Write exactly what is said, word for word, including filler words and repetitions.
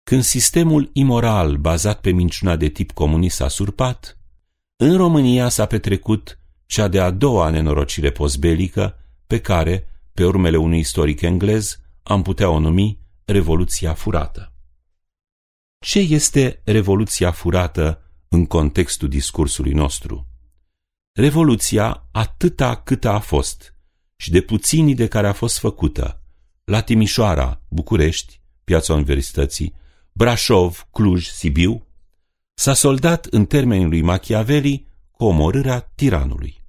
Când sistemul imoral bazat pe minciuna de tip comunist s-a surpat, în România s-a petrecut cea de-a doua nenorocire postbelică pe care, pe urmele unui istoric englez, am putea o numi Revoluția furată. Ce este Revoluția furată în contextul discursului nostru? Revoluția, atâta câtă a fost și de puținii de care a fost făcută, la Timișoara, București, Piața Universității, Brașov, Cluj, Sibiu, s-a soldat în termenii lui Machiavelli cu omorârea tiranului.